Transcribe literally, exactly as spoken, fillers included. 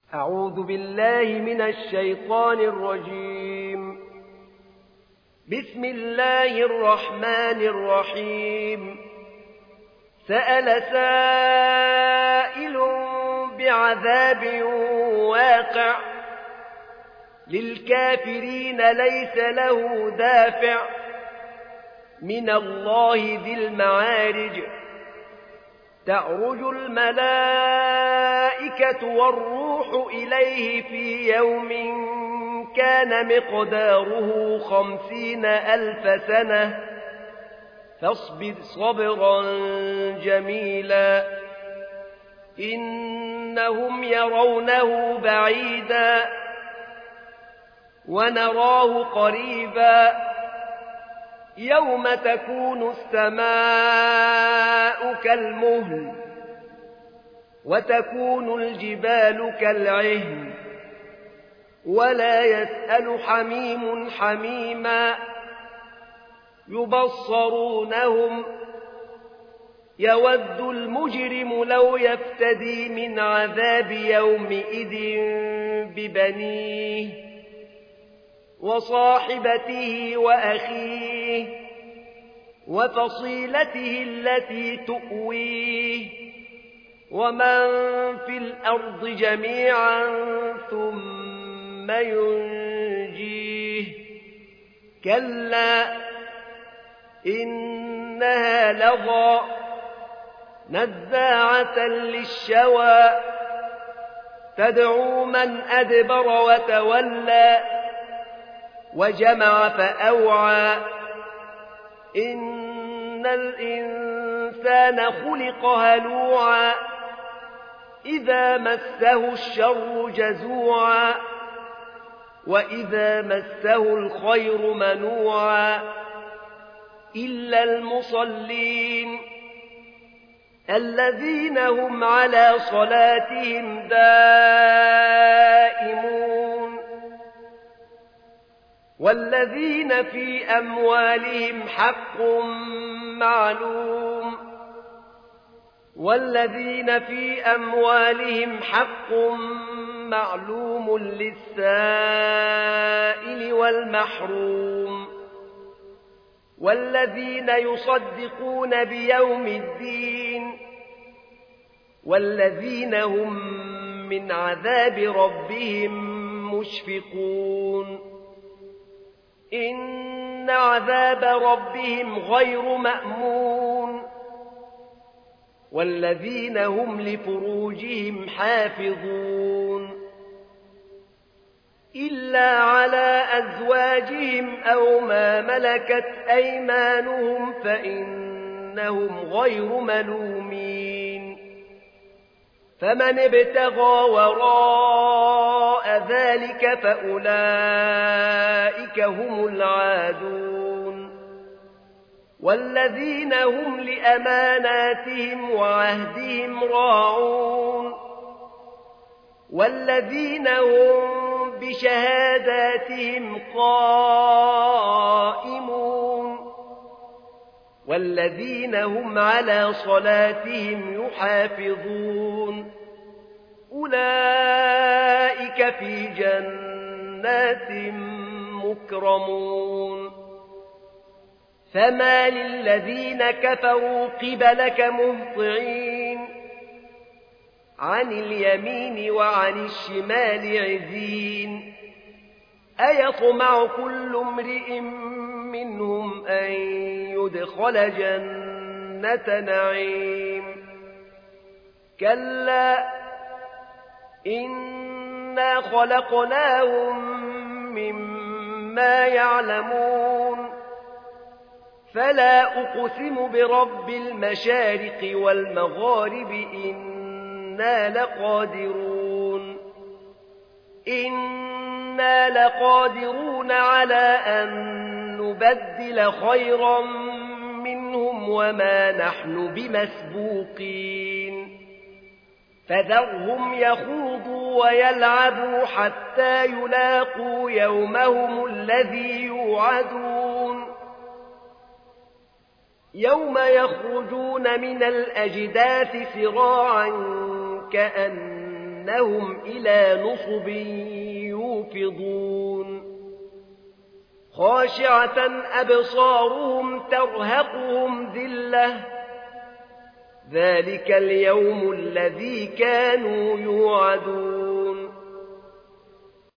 أعوذ بالله من الشيطان الرجيم. بسم الله الرحمن الرحيم. سأل سائل بعذاب واقع للكافرين ليس له دافع من الله ذي المعارج. تعرج الملائكة والروح إليه في يوم كان مقداره خمسين ألف سنة فاصبر صبرا جميلا إنهم يرونه بعيدا ونراه قريبا يوم تكون السماء كالمهل وتكون الجبال كالعهن ولا يسأل حميم حميما يبصرونهم يود المجرم لو يفتدي من عذاب يومئذ ببنيه وصاحبته وأخيه وفصيلته التي تؤويه ومن في الأرض جميعا ثم ينجيه كلا إنها لظى نزاعة للشوى تدعو من أدبر وتولى وجمع فأوعى إن الإنسان خلق هلوعا إذا مسه الشر جزوعا وإذا مسه الخير منوعا إلا المصلين الذين هم على صلاتهم دائمون والذين في أموالهم حق معلوم والذين في أموالهم حق معلوم للسائل والمحروم والذين يصدقون بيوم الدين والذين هم من عذاب ربهم مشفقون إن عذاب ربهم غير مأمون والذين هم لفروجهم حافظون إلا على أزواجهم أو ما ملكت أيمانهم فإنهم غير ملومين فمن ابتغى وراء ذلك فأولئك هم العادون والذين هم لأماناتهم وعهدهم راعون والذين هم بشهاداتهم قائمون والذين هم على صلاتهم يحافظون أولئك في جنات مكرمون فما للذين كفروا قبلك مهطعين عن اليمين وعن الشمال عزين أيطمع كل امرئ منهم أن يدخل جنة نعيم كلا إنا خلقناهم مما يعلمون فلا أقسم برب المشارق والمغارب إنا لقادرون إنا لقادرون على أن نبدل خيرا منهم وما نحن بمسبوقين فذرهم يخوضوا ويلعبوا حتى يلاقوا يومهم الذي يوعدون يوم يخرجون من الأجداث سراعا كأن كأنهم إلى نصب يوفضون خاشعة أبصارهم ترهقهم ذلة ذلك اليوم الذي كانوا يوعدون